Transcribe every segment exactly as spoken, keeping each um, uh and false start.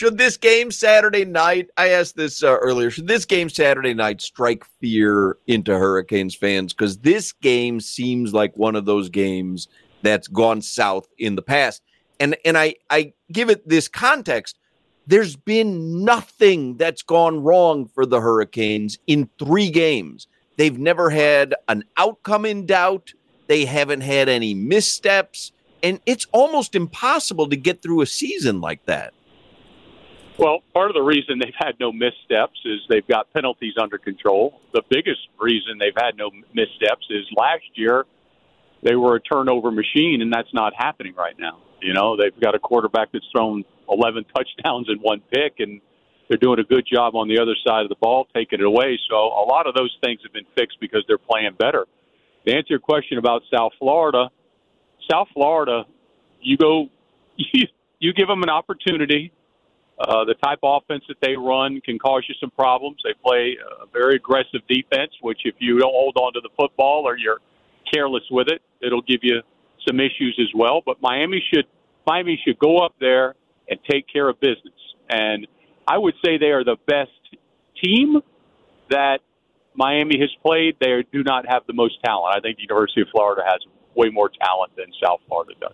should this game Saturday night, I asked this uh, earlier, should this game Saturday night strike fear into Hurricanes fans? Because this game seems like one of those games that's gone south in the past. And and I, I give it this context. There's been nothing that's gone wrong for the Hurricanes in three games. They've never had an outcome in doubt. They haven't had any missteps. And it's almost impossible to get through a season like that. Well, part of the reason they've had no missteps is they've got penalties under control. The biggest reason they've had no missteps is last year they were a turnover machine, and that's not happening right now. You know, they've got a quarterback that's thrown eleven touchdowns in one pick, and they're doing a good job on the other side of the ball, taking it away. So a lot of those things have been fixed because they're playing better. To answer your question about South Florida, South Florida, you go, you, you give them an opportunity. Uh, the type of offense that they run can cause you some problems. They play a very aggressive defense, which if you don't hold on to the football or you're careless with it, it'll give you some issues as well. But Miami should Miami should go up there and take care of business. And I would say they are the best team that Miami has played. They do not have the most talent. I think the University of Florida has way more talent than South Florida does.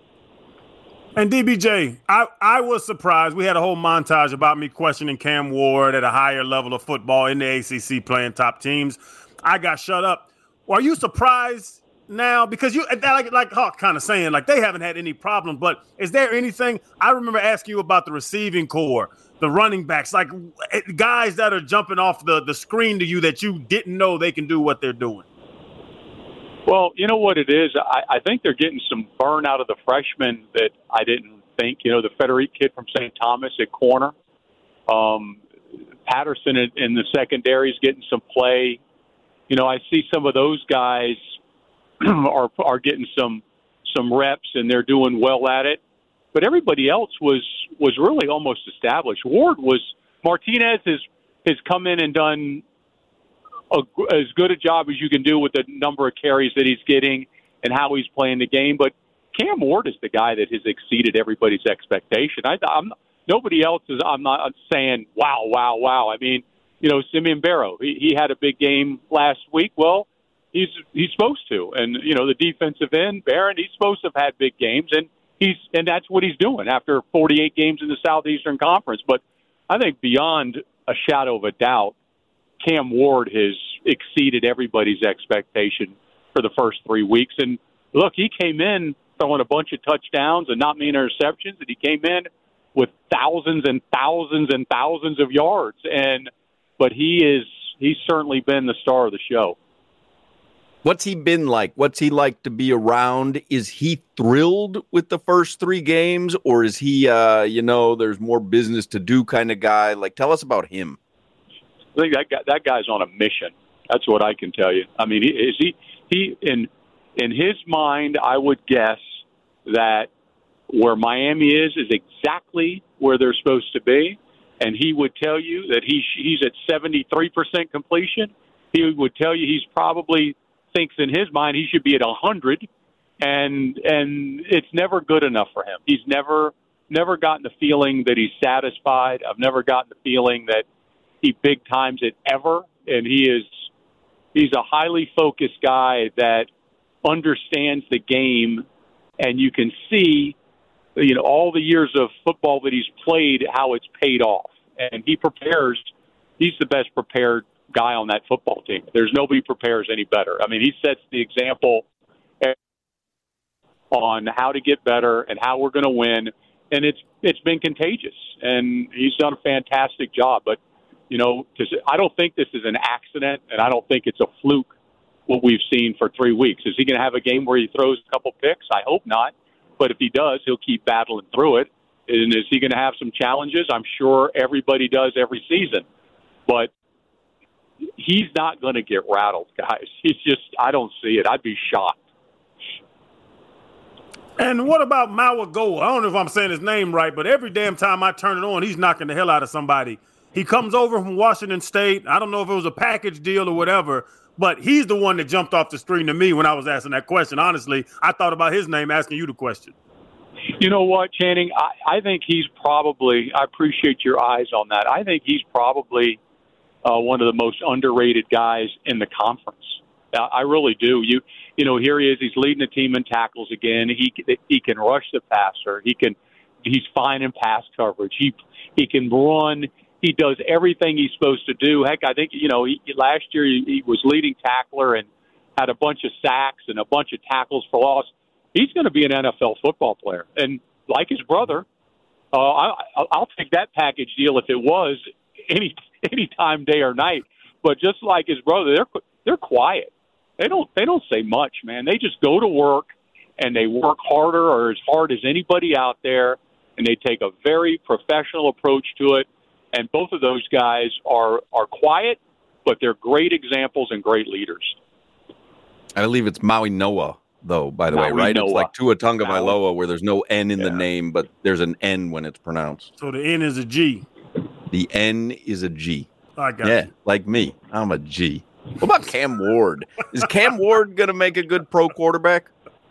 And D B J, I, I was surprised. We had a whole montage about me questioning Cam Ward at a higher level of football in the A C C playing top teams. I got shut up. Well, are you surprised now? Because you, like, like Hawk kind of saying, like, they haven't had any problem. But is there anything? I remember asking you about the receiving core, the running backs, like guys that are jumping off the, the screen to you that you didn't know they can do what they're doing. Well, you know what it is? I, I think they're getting some burn out of the freshmen that I didn't think. You know, the Federic kid from Saint Thomas at corner. Um, Patterson in, in the secondary is getting some play. You know, I see some of those guys are are getting some some reps, and they're doing well at it. But everybody else was was really almost established. Ward was Martinez has has come in and done A, as good a job as you can do with the number of carries that he's getting and how he's playing the game. But Cam Ward is the guy that has exceeded everybody's expectation. I, I'm nobody else is. I'm not saying wow, wow, wow. I mean, you know, Simeon Barrow. He, he had a big game last week. Well, he's he's supposed to, and you know, the defensive end, Barron. He's supposed to have had big games, and he's and that's what he's doing after forty-eight games in the Southeastern Conference. But I think beyond a shadow of a doubt, Cam Ward has exceeded everybody's expectation for the first three weeks. And look, he came in throwing a bunch of touchdowns and not many interceptions, and he came in with thousands and thousands and thousands of yards. And but he is he's certainly been the star of the show. What's he been like? What's he like to be around? Is he thrilled with the first three games, or is he, uh, you know, there's more business to do kind of guy? Like, tell us about him. I think that guy, that guy's on a mission. That's what I can tell you. I mean, he, is he he in in his mind, I would guess that where Miami is is exactly where they're supposed to be, and he would tell you that he he's at seventy-three percent completion. He would tell you he's probably thinks in his mind he should be at one hundred, and and it's never good enough for him. He's never never gotten the feeling that he's satisfied. I've never gotten the feeling that he big times it ever, and he is he's a highly focused guy that understands the game, and you can see, you know, all the years of football that he's played, how it's paid off, and he prepares. He's the best prepared guy on that football team. There's nobody prepares any better. I mean, he sets the example on how to get better and how we're going to win, and it's it's been contagious, and he's done a fantastic job. But you know, I don't think this is an accident, and I don't think it's a fluke what we've seen for three weeks. Is he going to have a game where he throws a couple picks? I hope not. But if he does, he'll keep battling through it. And is he going to have some challenges? I'm sure everybody does every season. But he's not going to get rattled, guys. He's just, I don't see it. I'd be shocked. And what about Mawagoa? I don't know if I'm saying his name right, but every damn time I turn it on, he's knocking the hell out of somebody. He comes over from Washington State. I don't know if it was a package deal or whatever, but he's the one that jumped off the screen to me when I was asking that question. Honestly, I thought about his name asking you the question. You know what, Channing? I, I think he's probably, I appreciate your eyes on that. I think he's probably uh, one of the most underrated guys in the conference. Uh, I really do. You you know, here he is. He's leading the team in tackles again. He he can rush the passer. He can he's fine in pass coverage. He he can run. He does everything he's supposed to do. Heck, I think, you know, he, last year he, he was leading tackler and had a bunch of sacks and a bunch of tackles for loss. He's going to be an N F L football player. And like his brother, uh, I, I'll take that package deal if it was any any time, day or night. But just like his brother, they're they're quiet. They don't they don't say much, man. They just go to work and they work harder or as hard as anybody out there, and they take a very professional approach to it. And both of those guys are are quiet, but they're great examples and great leaders. I believe it's Maui Noah, though, by the Maui way, right? Noah. It's like Tua Tagovailoa, where there's no N in Yeah. the name, but there's an N when it's pronounced. So the N is a G. The N is a G. I got Yeah, you. like me. I'm a G. What about Cam Ward? Is Cam Ward going to make a good pro quarterback?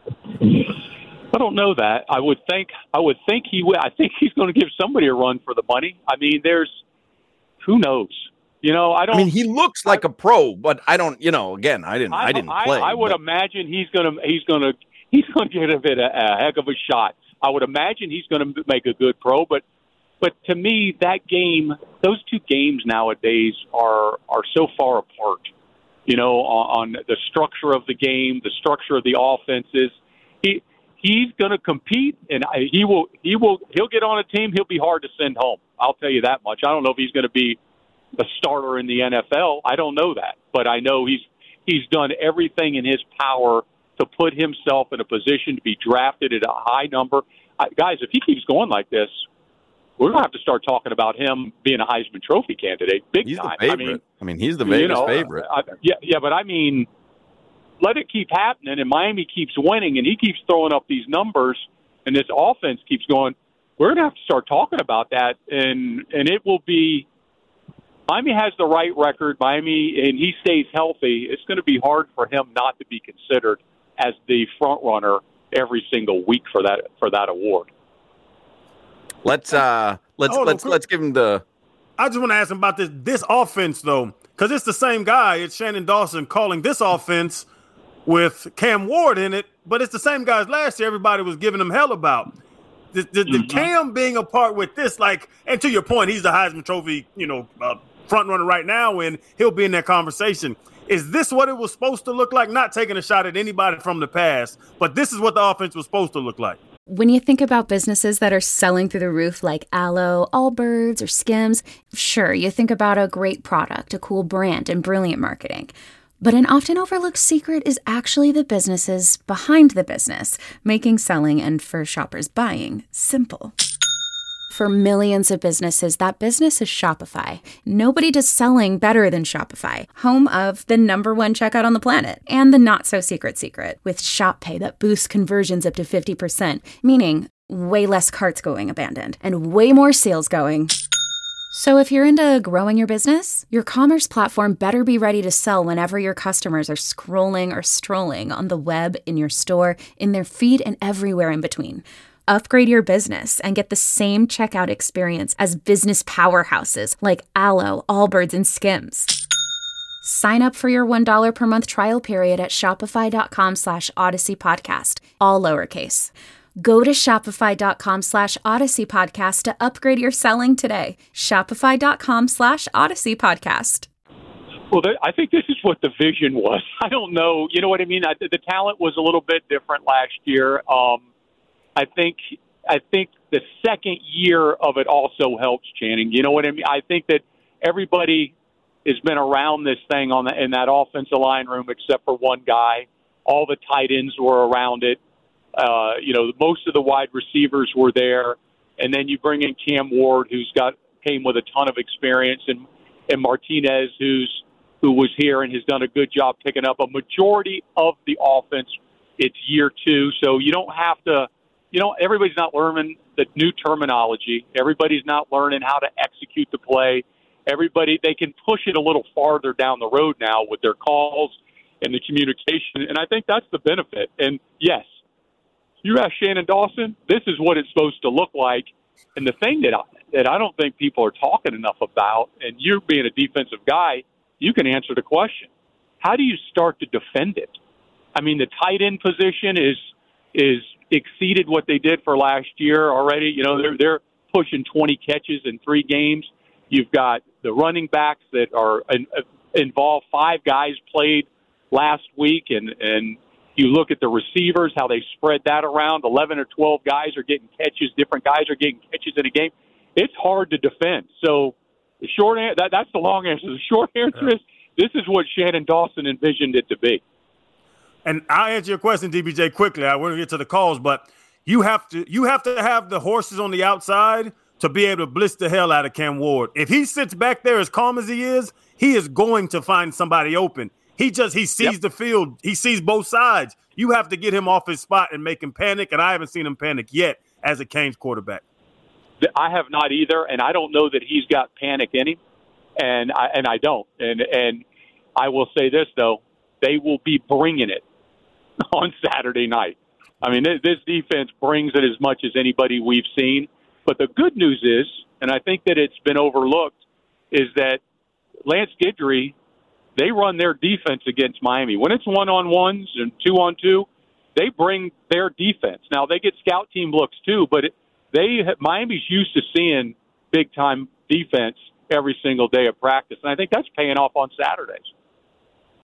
I don't know that. I would think. I would think he would. I think he's going to give somebody a run for the money. I mean, there's who knows. You know, I don't. I mean, he looks like a pro, but I don't. You know, again, I didn't. I, I didn't play. I, I would but- imagine he's going to. He's going to. He's going to give it a, a heck of a shot. I would imagine he's going to make a good pro, but. But to me, that game, those two games nowadays are are so far apart. You know, on, on the structure of the game, the structure of the offenses. He he's going to compete, and I, he will he will he'll get on a team. He'll be hard to send home. I'll tell you that much. I don't know if he's going to be a starter in the N F L. I don't know that, but I know he's he's done everything in his power to put himself in a position to be drafted at a high number. I, guys, if he keeps going like this, we're going to have to start talking about him being a Heisman Trophy candidate big He's time. the favorite. I mean, I mean, he's the Vegas you know, favorite. I, yeah, yeah, but I mean, let it keep happening, and Miami keeps winning, and he keeps throwing up these numbers, and this offense keeps going. We're going to have to start talking about that, and and it will be. Miami has the right record. Miami, and he stays healthy. It's going to be hard for him not to be considered as the front runner every single week for that for that award. Let's uh, let's Hold on, let's quick. let's give him the. I just want to ask him about this this offense though, because it's the same guy. It's Shannon Dawson calling this offense with Cam Ward in it, but it's the same guys last year. Everybody was giving him hell about the, the, the Mhm. Cam being a part with this. Like, and to your point, he's the Heisman Trophy, you know, uh, front runner right now, and he'll be in that conversation. Is this what it was supposed to look like? Not taking a shot at anybody from the past, but this is what the offense was supposed to look like. When you think about businesses that are selling through the roof like Aloe, Allbirds, or Skims, sure, you think about a great product, a cool brand, and brilliant marketing. But an often overlooked secret is actually the businesses behind the business, making selling and for shoppers buying simple. For millions of businesses, that business is Shopify. Nobody does selling better than Shopify, home of the number one checkout on the planet and the not-so-secret secret with Shop Pay that boosts conversions up to fifty percent, meaning way less carts going abandoned and way more sales going. So if you're into growing your business, your commerce platform better be ready to sell whenever your customers are scrolling or strolling on the web, in your store, in their feed, and everywhere in between. Upgrade your business and get the same checkout experience as business powerhouses like Aloe, Allbirds, and Skims. Sign up for your one dollar per month trial period at shopify.com slash Odyssey Podcast, all lowercase. Go to shopify.com slash Odyssey Podcast to upgrade your selling today. Shopify.com slash Odyssey Podcast. Well, th- I think this is what the vision was. I don't know. You know what I mean? I, the talent was a little bit different last year. Um, I think I think the second year of it also helps, Channing. You know what I mean? I think that everybody has been around this thing on the, in that offensive line room except for one guy. All the tight ends were around it. Uh, you know, most of the wide receivers were there. And then you bring in Cam Ward, who's got came with a ton of experience, and, and Martinez, who's who was here and has done a good job picking up a majority of the offense. It's year two, so you don't have to – you know, everybody's not learning the new terminology. Everybody's not learning how to execute the play. Everybody, they can push it a little farther down the road now with their calls and the communication, and I think that's the benefit. And, yes, you ask Shannon Dawson, this is what it's supposed to look like. And the thing that I, that I don't think people are talking enough about, and you being a defensive guy, you can answer the question. How do you start to defend it? I mean, the tight end position is is exceeded what they did for last year already. You know, they're they're pushing twenty catches in three games. You've got the running backs that are uh, involved. Five guys played last week, and and you look at the receivers, how they spread that around. Eleven or twelve guys are getting catches. Different guys are getting catches in a game. It's hard to defend. So the short answer, that, that's the long answer. The short answer is this is what Shannon Dawson envisioned it to be. And I'll answer your question, D B J, quickly. I want to get to the calls, but you have to you have to have the horses on the outside to be able to blitz the hell out of Cam Ward. If he sits back there as calm as he is, he is going to find somebody open. He just he sees yep. the field. He sees both sides. You have to get him off his spot and make him panic, and I haven't seen him panic yet as a Canes quarterback. I have not either, and I don't know that he's got panic in him, and I, and I don't. And and I will say this, though. They will be bringing it on Saturday night. I mean, this defense brings it as much as anybody we've seen. But the good news is, and I think that it's been overlooked, is that Lance Guidry, they run their defense against Miami. When it's one-on-ones and two-on-two, they bring their defense. Now, they get scout team looks too, but it, they Miami's used to seeing big-time defense every single day of practice. And I think that's paying off on Saturdays.